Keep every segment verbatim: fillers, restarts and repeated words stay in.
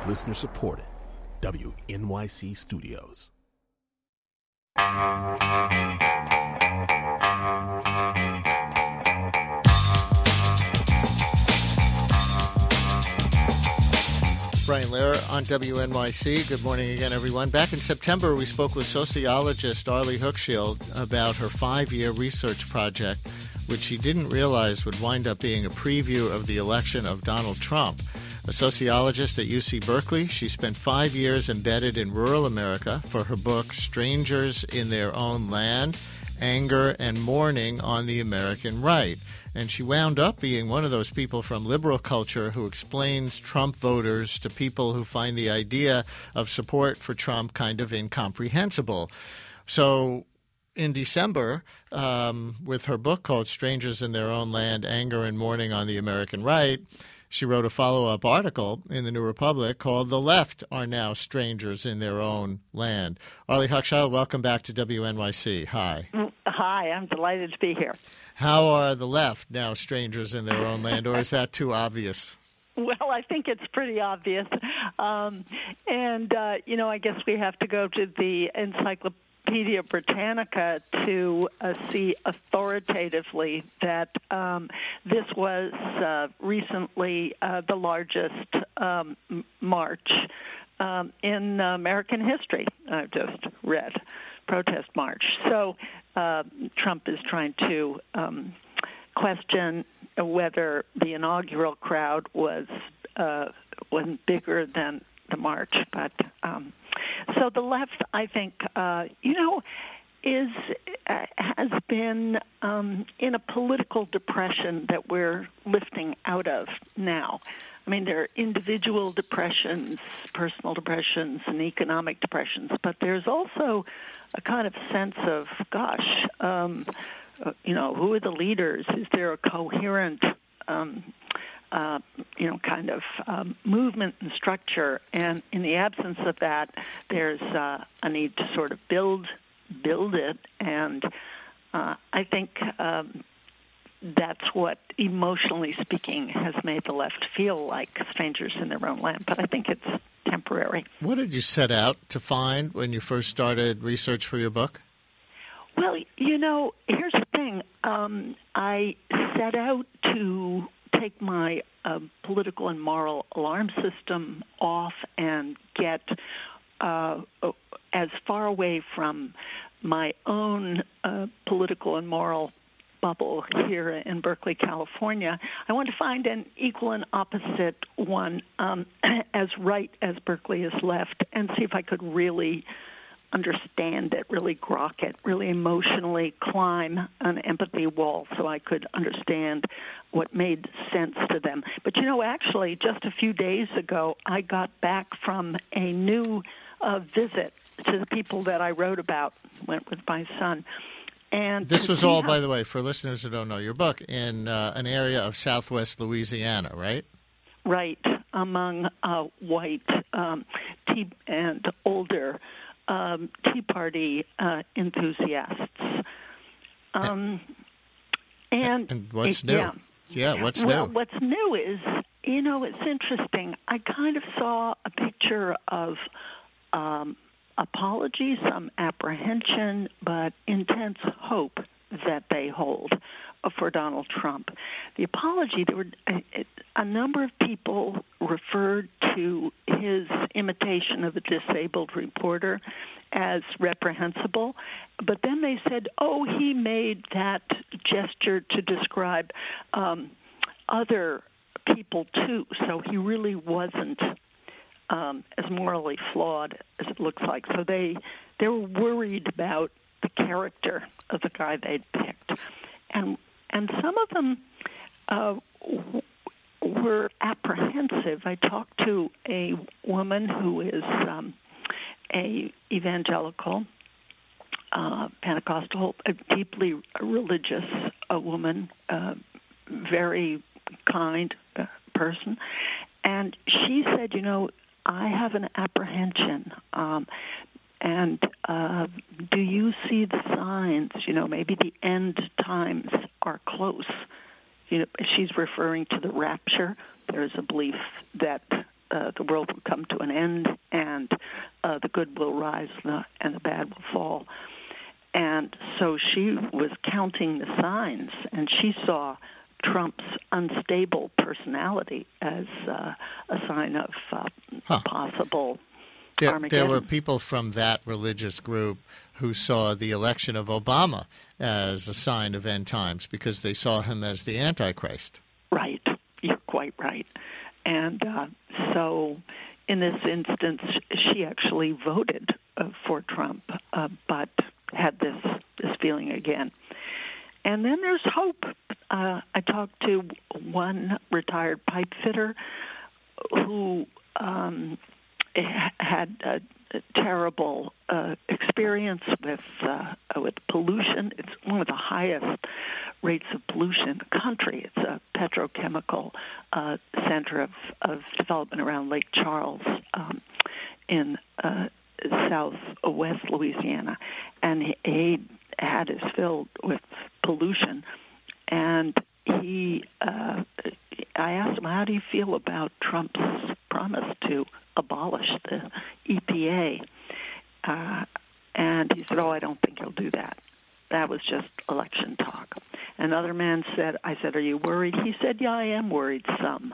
Listener supported. W N Y C Studios. Brian Lehrer on W N Y C. Good morning again, everyone. Back in September, we spoke with sociologist Arlie Hochschild about her five-year research project, which she didn't realize would wind up being a preview of the election of Donald Trump. A sociologist at U C Berkeley, she spent five years embedded in rural America for her book, Strangers in Their Own Land, Anger and Mourning on the American Right. And she wound up being one of those people from liberal culture who explains Trump voters to people who find the idea of support for Trump kind of incomprehensible. So in December, um, with her book called Strangers in Their Own Land, Anger and Mourning on the American Right, she wrote a follow-up article in the New Republic called The Left Are Now Strangers in Their Own Land. Arlie Hochschild, welcome back to W N Y C. Hi. Hi, I'm delighted to be here. How are the left now strangers in their own land, or is that too obvious? Well, I think it's pretty obvious. Um, and, uh, you know, I guess we have to go to the Encyclopedia Britannica to uh, see authoritatively that um, this was uh, recently uh, the largest um, march um, in American history, I've just read. Protest march. So uh, Trump is trying to um, question whether the inaugural crowd was uh, wasn't bigger than the march. But um, so the left, I think, uh, you know, is uh, has been um, in a political depression that we're lifting out of now. I mean, there are individual depressions, personal depressions, and economic depressions, but there's also a kind of sense of, gosh, um, uh, you know, who are the leaders? Is there a coherent, um, uh, you know, kind of um, movement and structure? And in the absence of that, there's uh, a need to sort of build, build it. And uh, I think um, that's what, emotionally speaking, has made the left feel like strangers in their own land. But I think it's temporary. What did you set out to find when you first started research for your book? Well, you know, here's the thing. Um, I set out to take my uh, political and moral alarm system off and get uh, as far away from my own uh, political and moral bubble here in Berkeley, California. I want to find an equal and opposite one, um, as right as Berkeley is left, and see if I could really understand it, really grok it, really emotionally climb an empathy wall so I could understand what made sense to them. But, you know, actually, just a few days ago, I got back from a new uh, visit to the people that I wrote about, went with my son. And this was all, how, by the way, for listeners who don't know your book, in uh, an area of southwest Louisiana, right? Right, among uh, white um, tea and older um, Tea Party uh, enthusiasts. Um, and, and what's it, new? Yeah, yeah what's well, new? What's new is, you know, it's interesting. I kind of saw a picture of Um, apology, some apprehension, but intense hope that they hold for Donald Trump. The apology, there were a, a number of people referred to his imitation of a disabled reporter as reprehensible, but then they said, oh, he made that gesture to describe um, other people too, so he really wasn't Um, as morally flawed as it looks like. So they they were worried about the character of the guy they'd picked. And and some of them uh, w- were apprehensive. I talked to a woman who is um, a evangelical, uh, Pentecostal, a deeply religious a woman, uh, very kind uh, person. And she said, you know, I have an apprehension, um, and uh, do you see the signs? You know, maybe the end times are close. You know, she's referring to the rapture. There is a belief that uh, the world will come to an end, and uh, the good will rise and the bad will fall. And so she was counting the signs, and she saw Trump's unstable personality as uh, a sign of uh, huh. possible there, Armageddon. There were people from that religious group who saw the election of Obama as a sign of end times because they saw him as the Antichrist. Right. You're quite right. And uh, so in this instance, she actually voted uh, for Trump, uh, but had this, this feeling again. And then there's hope. Uh, I talked to one retired pipe fitter who um, had a, a terrible uh, experience with uh, with pollution. It's one of the highest rates of pollution in the country. It's a petrochemical uh, center of, of development around Lake Charles um, in uh, southwest Louisiana. And he, he had his filled with pollution. And he, uh, I asked him, how do you feel about Trump's promise to abolish the E P A? Uh, and he said, oh, I don't think he'll do that. That was just election talk. Another man said, I said, are you worried? He said, yeah, I am worried some.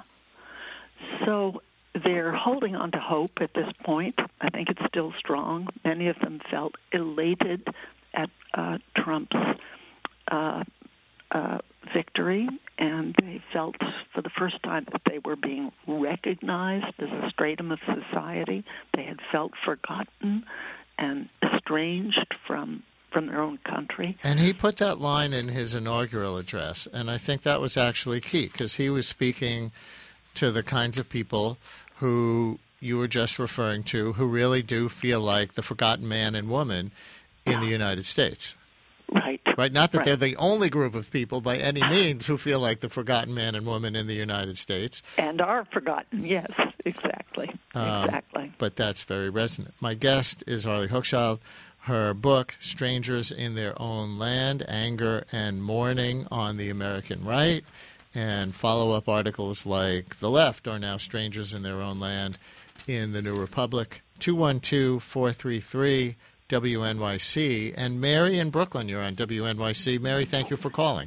So they're holding on to hope at this point. I think it's still strong. Many of them felt elated at uh, Trump's uh, uh, victory, and they felt for the first time that they were being recognized as a stratum of society. They had felt forgotten and estranged from from their own country. And he put that line in his inaugural address, and I think that was actually key, because he was speaking to the kinds of people who you were just referring to, who really do feel like the forgotten man and woman in the United States. Right. Right. Not that right. they're the only group of people by any means who feel like the forgotten man and woman in the United States. And are forgotten, yes, exactly. Um, exactly. But that's very resonant. My guest is Arlie Hochschild. Her book, Strangers in Their Own Land, Anger and Mourning on the American Right, and follow-up articles like The Left Are Now Strangers in Their Own Land in the New Republic. two one two, four three three, W N Y C. And Mary in Brooklyn, you're on W N Y C. Mary, thank you for calling.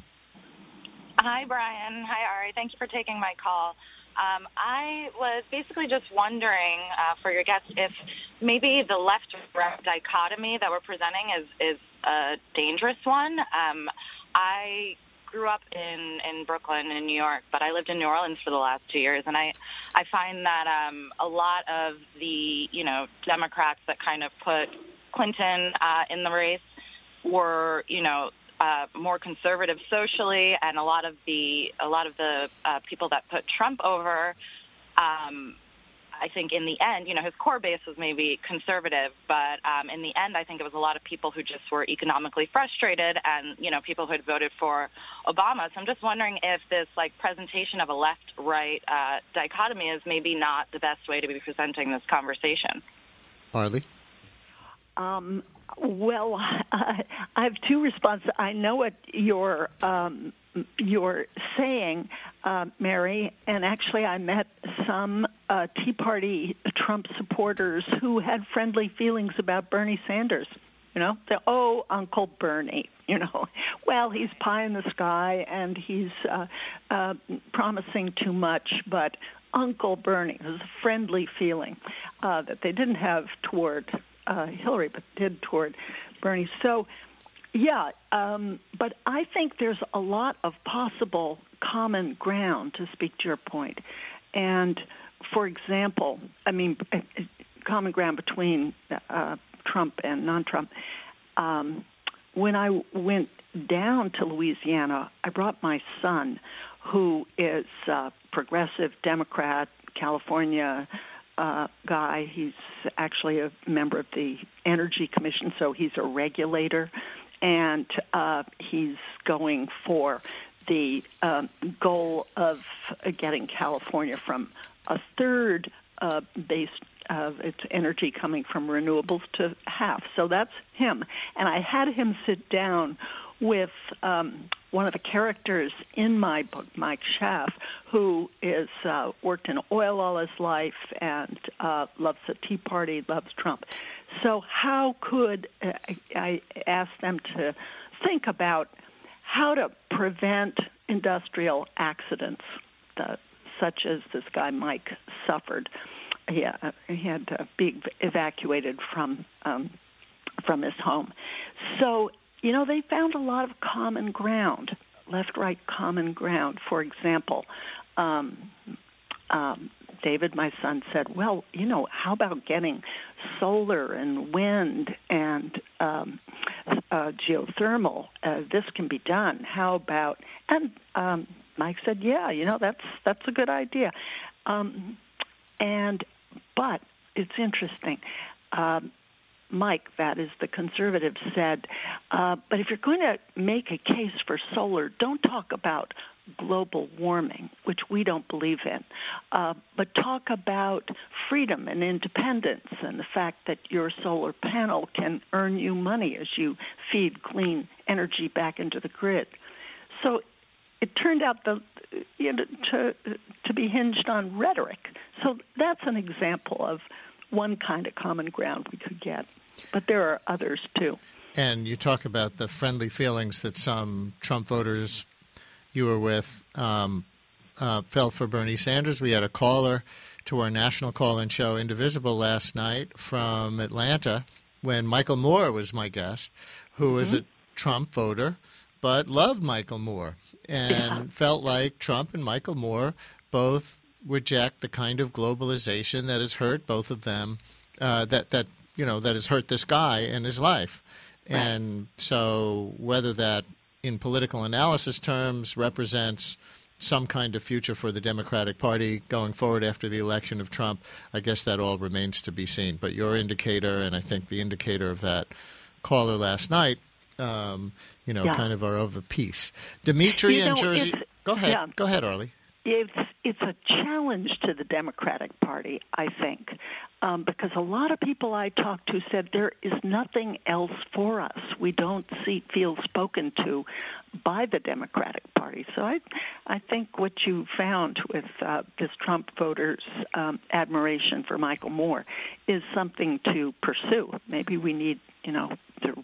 Hi, Brian. Hi, Ari. Thank you for taking my call. Um, I was basically just wondering uh, for your guest if maybe the left-right dichotomy that we're presenting is, is a dangerous one. Um, I grew up in, in Brooklyn in New York, but I lived in New Orleans for the last two years, and I, I find that um, a lot of the, you know, Democrats that kind of put Clinton uh, in the race were, you know, Uh, more conservative socially, and a lot of the a lot of the uh, people that put Trump over, um, I think in the end, you know, his core base was maybe conservative, but um, in the end, I think it was a lot of people who just were economically frustrated, and you know, people who had voted for Obama. So I'm just wondering if this like presentation of a left-right uh, dichotomy is maybe not the best way to be presenting this conversation. Arlie? Um, well, uh, I have two responses. I know what you're um, you're saying, uh, Mary, and actually I met some uh, Tea Party Trump supporters who had friendly feelings about Bernie Sanders. You know, the, oh, Uncle Bernie, you know, well, he's pie in the sky and he's uh, uh, promising too much, but Uncle Bernie, it was a friendly feeling uh, that they didn't have toward Uh, Hillary, but did toward Bernie. So, yeah, um, but I think there's a lot of possible common ground, to speak to your point. And, for example, I mean, common ground between uh, Trump and non-Trump. Um, when I went down to Louisiana, I brought my son, who is a progressive Democrat, California Uh, guy. He's actually a member of the Energy Commission, so he's a regulator, and uh, he's going for the um, goal of getting California from a third uh, base of its energy coming from renewables to half. So that's him. And I had him sit down with um, one of the characters in my book, Mike Schaaf, who is has uh, worked in oil all his life and uh, loves the Tea Party, loves Trump. So how could uh, I ask them to think about how to prevent industrial accidents, uh, such as this guy Mike suffered? He, uh, he had to be evacuated from um, from his home. So, you know, they found a lot of common ground, left-right common ground. For example, um, um, David, my son, said, well, you know, how about getting solar and wind and um, uh, geothermal? Uh, this can be done. How about, and um, Mike said, yeah, you know, that's that's a good idea. Um, and, but it's interesting. Um, Mike, that is the conservative, said, uh, but if you're going to make a case for solar, don't talk about global warming, which we don't believe in, uh, but talk about freedom and independence and the fact that your solar panel can earn you money as you feed clean energy back into the grid. So it turned out the, you know, to, to be hinged on rhetoric. So that's an example of one kind of common ground we could get. But there are others, too. And you talk about the friendly feelings that some Trump voters you were with um, uh, felt for Bernie Sanders. We had a caller to our national call-in show, Indivisible, last night from Atlanta when Michael Moore was my guest, who was mm-hmm. a Trump voter but loved Michael Moore and yeah. felt like Trump and Michael Moore both reject the kind of globalization that has hurt both of them, uh, that, that, you know, that has hurt this guy in his life. Right. And so whether that in political analysis terms represents some kind of future for the Democratic Party going forward after the election of Trump, I guess that all remains to be seen. But your indicator, and I think the indicator of that caller last night, um, you know, yeah. kind of are of a piece. Dimitri you know, in Jersey. Go ahead. Yeah. Go ahead, Arlie. It's, it's a challenge to the Democratic Party, I think, um, because a lot of people I talked to said there is nothing else for us. We don't see, feel spoken to by the Democratic Party. So I, I think what you found with uh, this Trump voters' um, admiration for Michael Moore is something to pursue. Maybe we need, you know, to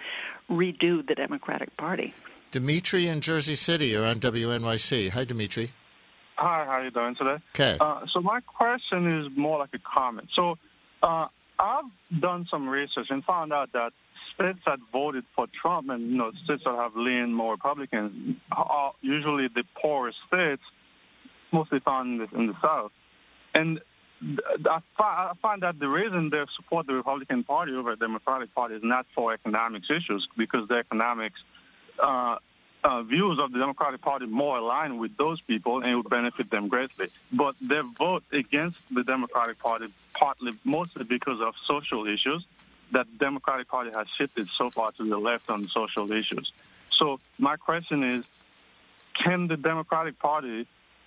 redo the Democratic Party. Dimitri in Jersey City, you're on W N Y C. Hi, Dimitri. Hi, how are you doing today? Okay. Uh, so my question is more like a comment. So uh, I've done some research and found out that states that voted for Trump and, you know, states that have leaned more Republicans are usually the poorest states, mostly found in the, in the South. And I find that the reason they support the Republican Party over the Democratic Party is not for economics issues, because the economics uh, uh, views of the Democratic Party more aligned with those people, and it would benefit them greatly. But they vote against the Democratic Party partly, mostly because of social issues, that the Democratic Party has shifted so far to the left on social issues. So my question is, can the Democratic Party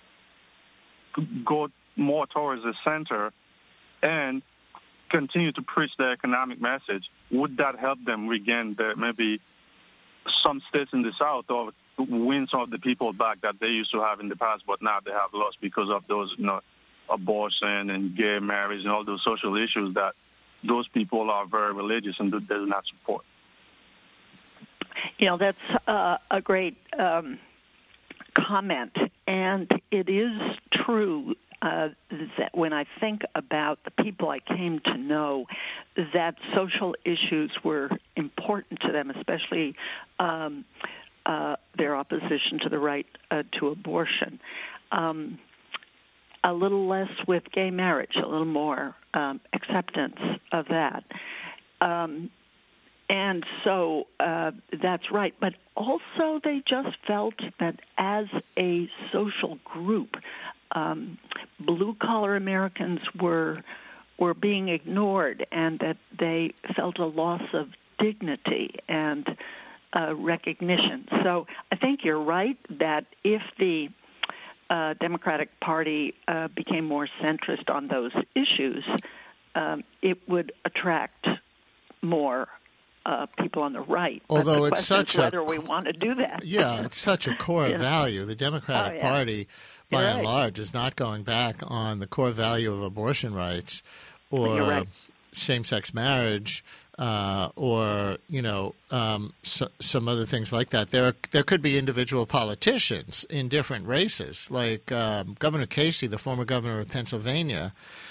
go more towards the center and continue to preach the economic message? Would that help them regain the, maybe some states in the South, or win some of the people back that they used to have in the past, but now they have lost because of those, you know, abortion and gay marriage and all those social issues that those people are very religious and does not support? You know, that's uh, a great um, comment, and it is true Uh, that when I think about the people I came to know, that social issues were important to them, especially um, uh, their opposition to the right uh, to abortion. Um, a little less with gay marriage, a little more um, acceptance of that. Um, and so uh, that's right. But also they just felt that as a social group, Um, blue-collar Americans were were being ignored, and that they felt a loss of dignity and uh, recognition. So I think you're right that if the uh, Democratic Party uh, became more centrist on those issues, um, it would attract more uh, people on the right. Although but the it's such is whether a we want to do that. Yeah, it's such a core Yeah. value. The Democratic Oh, yeah. Party, by You're and right. large, is not going back on the core value of abortion rights or You're right. same-sex marriage. Uh, or you know um, so, some other things like that. There there could be individual politicians in different races, like um, Governor Casey, the former governor of Pennsylvania,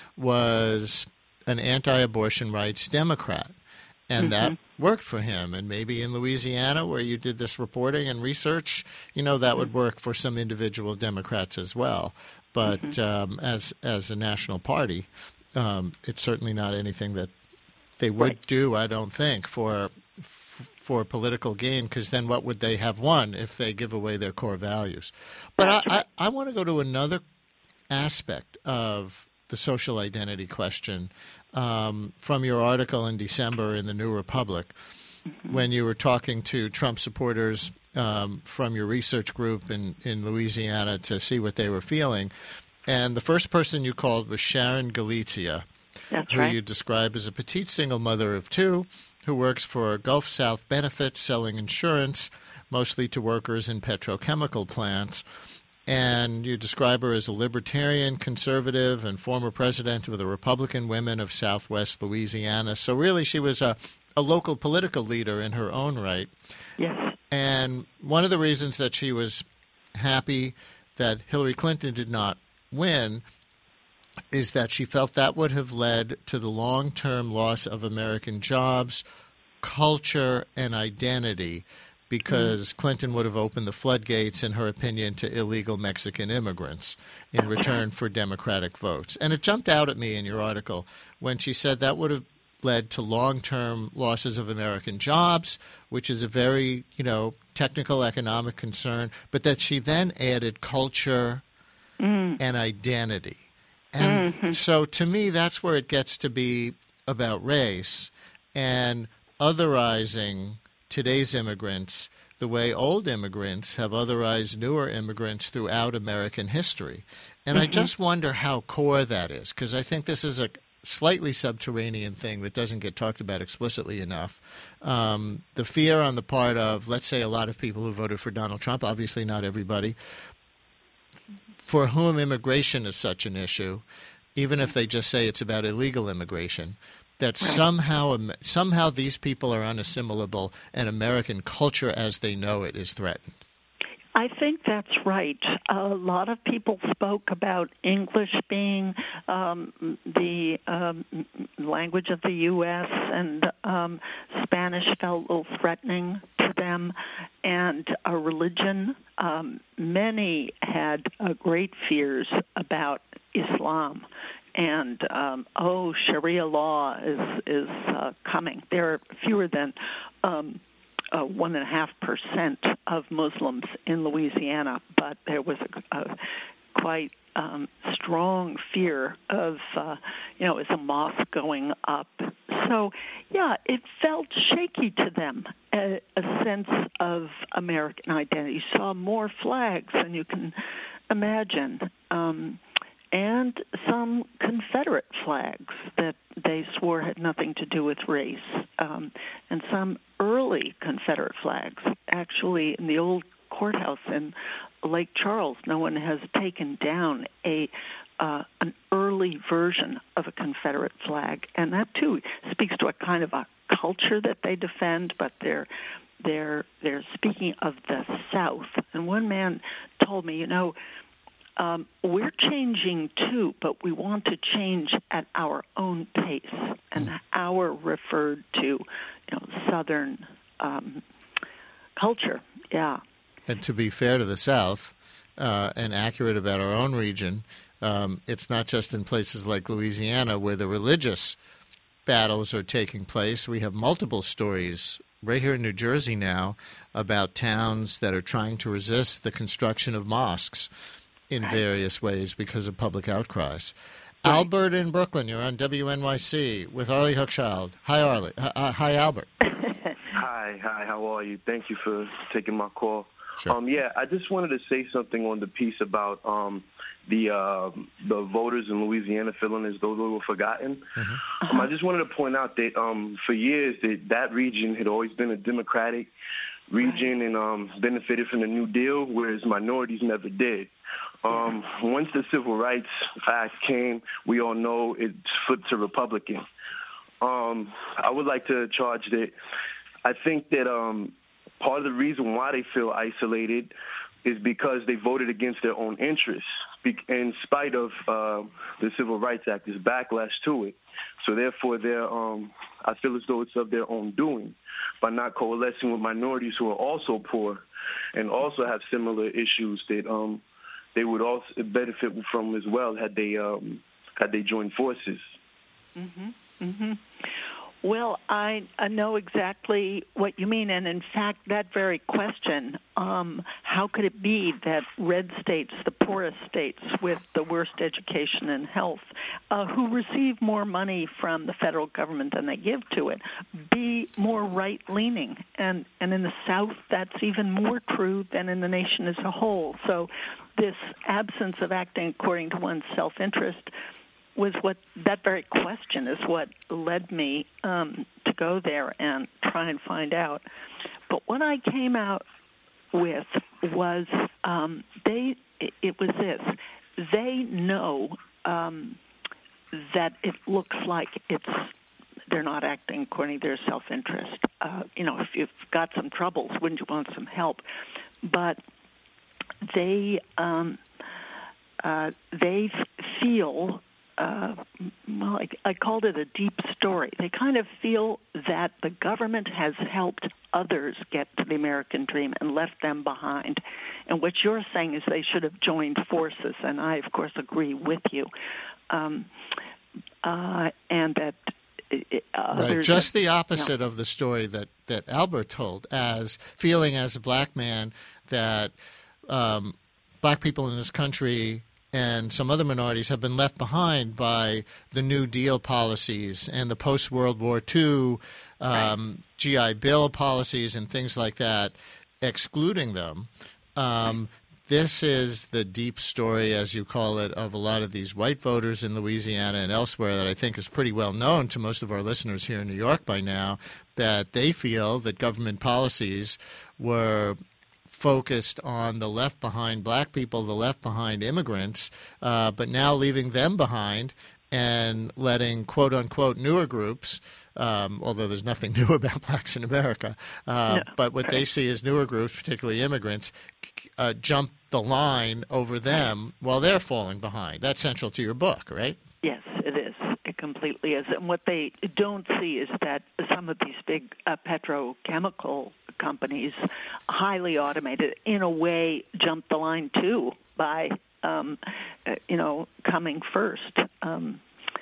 was an anti-abortion rights Democrat, and Mm-hmm. that worked for him. And maybe in Louisiana, where you did this reporting and research, you know that would work for some individual Democrats as well. But Mm-hmm. um, as as a national party, um, it's certainly not anything that they would Right. do, I don't think, for for political gain, because then what would they have won if they give away their core values? But I, I, I want to go to another aspect of the social identity question um, from your article in December in the New Republic, mm-hmm. when you were talking to Trump supporters um, from your research group in, in Louisiana to see what they were feeling. And the first person you called was Sharon Galizia, That's who right. you describe as a petite single mother of two who works for Gulf South Benefits, selling insurance, mostly to workers in petrochemical plants. And you describe her as a libertarian, conservative, and former president of the Republican Women of Southwest Louisiana. So really she was a, a local political leader in her own right. Yes. And one of the reasons that she was happy that Hillary Clinton did not win is that she felt that would have led to the long-term loss of American jobs, culture, and identity, because mm. Clinton would have opened the floodgates, in her opinion, to illegal Mexican immigrants in return for Democratic votes. And it jumped out at me in your article when she said that would have led to long-term losses of American jobs, which is a very, you know, technical economic concern, but that she then added culture mm. and identity. And mm-hmm. so to me, that's where it gets to be about race and otherizing today's immigrants the way old immigrants have otherized newer immigrants throughout American history. And mm-hmm. I just wonder how core that is, because I think this is a slightly subterranean thing that doesn't get talked about explicitly enough. Um, the fear on the part of, let's say, a lot of people who voted for Donald Trump, obviously not everybody, for whom immigration is such an issue, even if they just say it's about illegal immigration, that somehow somehow these people are unassimilable and American culture as they know it is threatened. I think that's right. A lot of people spoke about English being um, the um, language of the U S, and um, Spanish felt a little threatening to them, and a religion. Um, many had uh, great fears about Islam. And, um, oh, Sharia law is, is uh, coming. There are fewer than um, uh, one and a half percent of Muslims in Louisiana, but there was a, a quite um, strong fear of, uh, you know, is a mosque going up? So, yeah, it felt shaky to them, a, a sense of American identity. You saw more flags than you can imagine. Um and some Confederate flags that they swore had nothing to do with race, um, and some early Confederate flags. Actually, in the old courthouse in Lake Charles, no one has taken down a uh, an early version of a Confederate flag, and that too speaks to a kind of a culture that they defend, but they're they're they're speaking of the South. And one man told me, you know, Um, we're changing too, but we want to change at our own pace. And our referred to, you know, Southern um, culture. Yeah. And to be fair to the South uh, and accurate about our own region, um, it's not just in places like Louisiana where the religious battles are taking place. We have multiple stories right here in New Jersey now about towns that are trying to resist the construction of mosques in various ways because of public outcries. Right. Albert in Brooklyn, you're on W N Y C with Arlie Hochschild. Hi, Arlie. Uh, hi, Albert. Hi, hi. How are you? Thank you for taking my call. Sure. Um, yeah, I just wanted to say something on the piece about um, the uh, the voters in Louisiana feeling as though they were forgotten. Mm-hmm. Um, I just wanted to point out that um, for years that that region had always been a Democratic region and um, benefited from the New Deal, whereas minorities never did. Um, once the Civil Rights Act came, we all know it flipped to Republican. Um, I would like to charge that I think that um, part of the reason why they feel isolated is because they voted against their own interests, in spite of uh, the Civil Rights Act, there's backlash to it. So therefore, they're, um, I feel as though it's of their own doing by not coalescing with minorities who are also poor and also have similar issues that um, they would also benefit from as well had they um, had they joined forces. Mm-hmm. Mm-hmm. Well, I, I know exactly what you mean, and in fact, that very question, um, how could it be that red states, the poorest states with the worst education and health, uh, who receive more money from the federal government than they give to it, be more right-leaning? And, and in the South, that's even more true than in the nation as a whole. So this absence of acting according to one's self-interest was what that very question is what led me um, to go there and try and find out. But what I came out with was um, they. It was this: they know um, that it looks like it's they're not acting according to their self-interest. Uh, you know, if you've got some troubles, wouldn't you want some help? But they um, uh, they feel. Uh, well, I, I called it a deep story. They kind of feel that the government has helped others get to the American dream and left them behind. And what you're saying is they should have joined forces, and I, of course, agree with you. Um, uh, and that uh, right. Just that, the opposite you know, of the story that, that Albert told, as feeling as a black man that um, black people in this country and some other minorities have been left behind by the New Deal policies and the post-World War Two um, right. G I Bill policies and things like that, excluding them. Um, this is the deep story, as you call it, of a lot of these white voters in Louisiana and elsewhere that I think is pretty well known to most of our listeners here in New York by now, that they feel that government policies were focused on the left behind black people, the left behind immigrants, uh, but now leaving them behind and letting quote-unquote newer groups, um, although there's nothing new about blacks in America, uh, no. but what they see as newer groups, particularly immigrants, uh, jump the line over them while they're falling behind. That's central to your book, right? Yes, it is. It completely is. And what they don't see is that some of these big uh, petrochemical companies, highly automated, in a way jumped the line too by, um, uh, you know, coming first. Um,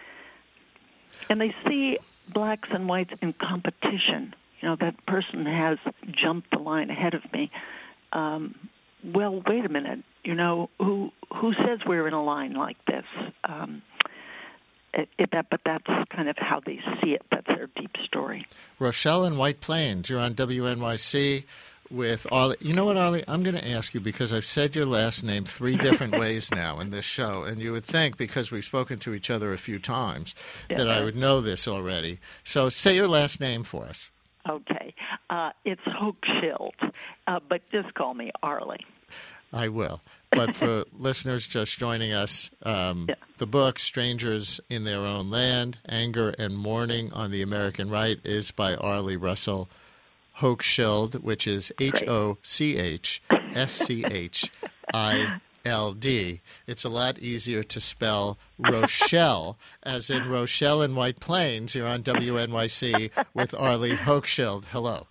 and they see blacks and whites in competition. You know, that person has jumped the line ahead of me. Um, well, wait a minute. You know, who who says we're in a line like this? Um, It, it, that, but that's kind of how they see it. That's their deep story. Rochelle in White Plains, you're on W N Y C with Arlie. You know what, Arlie? I'm going to ask you because I've said your last name three different ways now in this show, and you would think, because we've spoken to each other a few times, yeah. that I would know this already. So say your last name for us. Okay. Uh, it's Hochschild, uh, but just call me Arlie. I will. But for listeners just joining us, um, yeah. the book, Strangers in Their Own Land, Anger and Mourning on the American Right, is by Arlie Russell Hochschild, which is H O C H S C H I L D. It's a lot easier to spell Rochelle, as in Rochelle in White Plains. You're on W N Y C with Arlie Hochschild. Hello.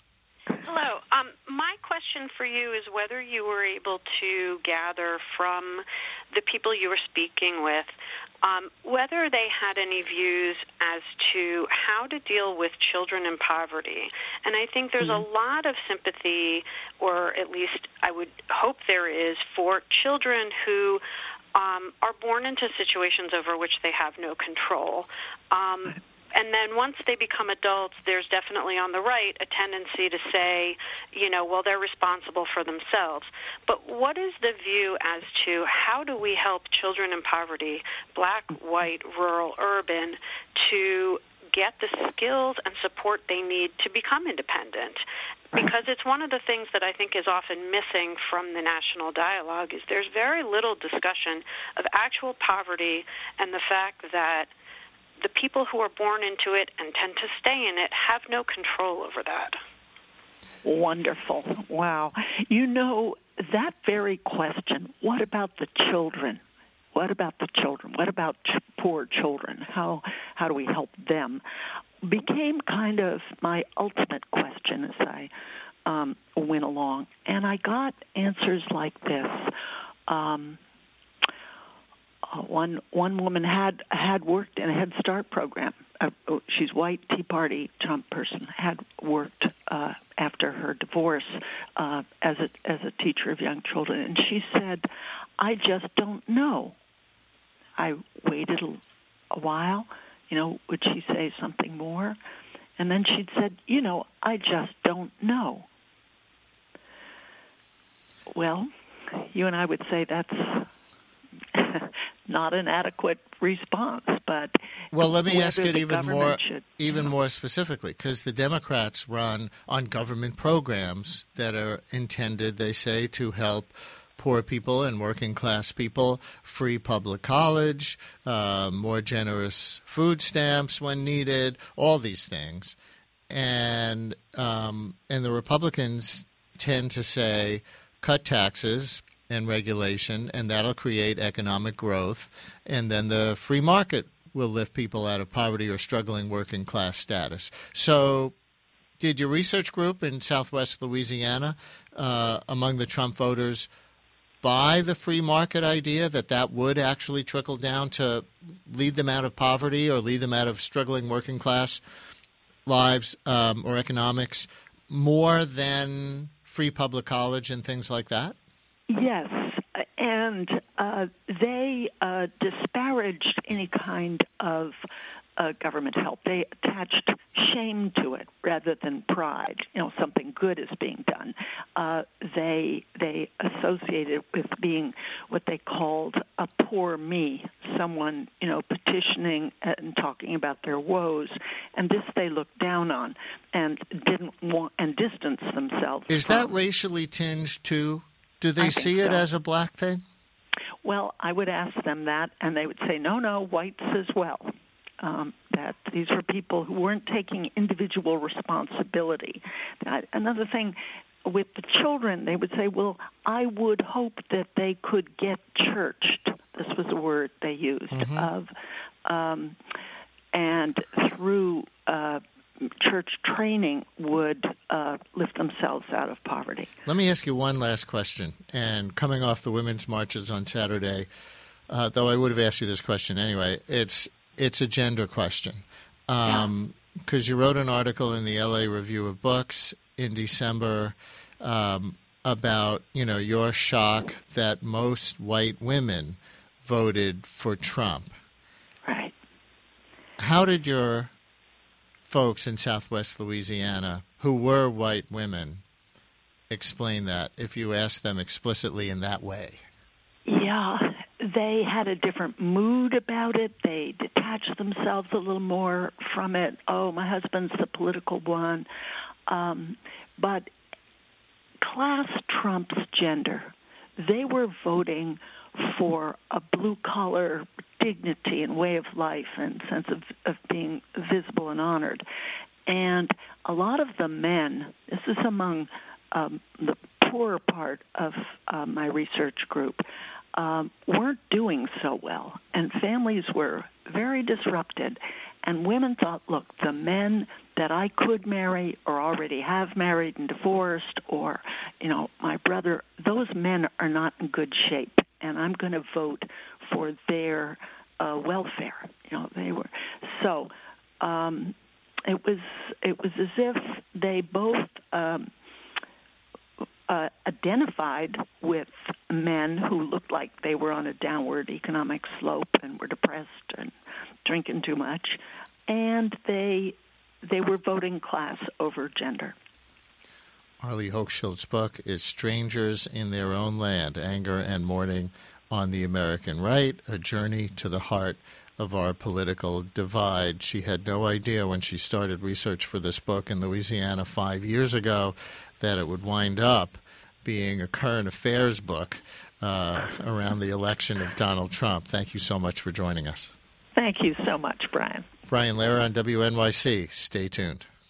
For you is whether you were able to gather from the people you were speaking with um, whether they had any views as to how to deal with children in poverty. And I think there's mm-hmm. a lot of sympathy, or at least I would hope there is, for children who um, are born into situations over which they have no control. Um, and then once they become adults, there's definitely on the right a tendency to say, you know, well, they're responsible for themselves. But what is the view as to how do we help children in poverty, black, white, rural, urban, to get the skills and support they need to become independent? Because it's one of the things that I think is often missing from the national dialogue is there's very little discussion of actual poverty and the fact that the people who are born into it and tend to stay in it have no control over that. Wonderful. Wow. You know, that very question, what about the children? What about the children? What about ch- poor children? How how do we help them? Became kind of my ultimate question as I um, went along. And I got answers like this. Um, uh, one one woman had had worked in a Head Start program. Uh, she's white, Tea Party, Trump person, had worked uh, after her divorce uh, as a as a teacher of young children. And she said, I just don't know. I waited a, a while. You know, would she say something more? And then she'd said, you know, I just don't know. Well, you and I would say that's not an adequate response, but well, let me ask it even more, should, even you know. more specifically, because the Democrats run on government programs that are intended, they say, to help poor people and working class people, free public college, uh, more generous food stamps when needed, all these things. And um, and the Republicans tend to say, cut taxes and regulation, and that'll create economic growth, and then the free market will lift people out of poverty or struggling working class status. So did your research group in Southwest Louisiana, uh, among the Trump voters, buy the free market idea that that would actually trickle down to lead them out of poverty or lead them out of struggling working class lives um, or economics more than free public college and things like that? Yes, and uh, they uh, disparaged any kind of uh, government help. They attached shame to it rather than pride. You know, something good is being done. Uh, they they associated it with being what they called a poor me, someone, you know, petitioning and talking about their woes, and this they looked down on and didn't want and distanced themselves. Is from. that racially tinged too? Do they I see think it so. as a black thing? Well, I would ask them that, and they would say, no, no, whites as well. Um, that these were people who weren't taking individual responsibility. That, another thing, with the children, they would say, well, I would hope that they could get churched. This was a word they used. Mm-hmm. Of, um, and through uh, church training would uh, lift themselves out of poverty. Let me ask you one last question. And coming off the women's marches on Saturday, uh, though I would have asked you this question anyway, it's it's a gender question. Um, because you wrote an article in the L A Review of Books in December um, about, you know, your shock that most white women voted for Trump. Right. How did your folks in Southwest Louisiana, who were white women, explain that if you asked them explicitly in that way? Yeah, they had a different mood about it. They detached themselves a little more from it. Oh, my husband's the political one. Um, but class trumps gender. They were voting for a blue-collar dignity and way of life and sense of, of being visible and honored. And a lot of the men, this is among um, the poorer part of uh, my research group, um, weren't doing so well. And families were very disrupted. And women thought, look, the men that I could marry or already have married and divorced or, you know, my brother, those men are not in good shape. And I'm going to vote for their uh, welfare. You know, they were so. Um, it was it was as if they both um, uh, identified with men who looked like they were on a downward economic slope and were depressed and drinking too much, and they they were voting class over gender. Arlie Hochschild's book is Strangers in Their Own Land, Anger and Mourning on the American Right, A Journey to the Heart of Our Political Divide. She had no idea when she started research for this book in Louisiana five years ago that it would wind up being a current affairs book uh, around the election of Donald Trump. Thank you so much for joining us. Thank you so much, Brian. Brian Lehrer on W N Y C. Stay tuned.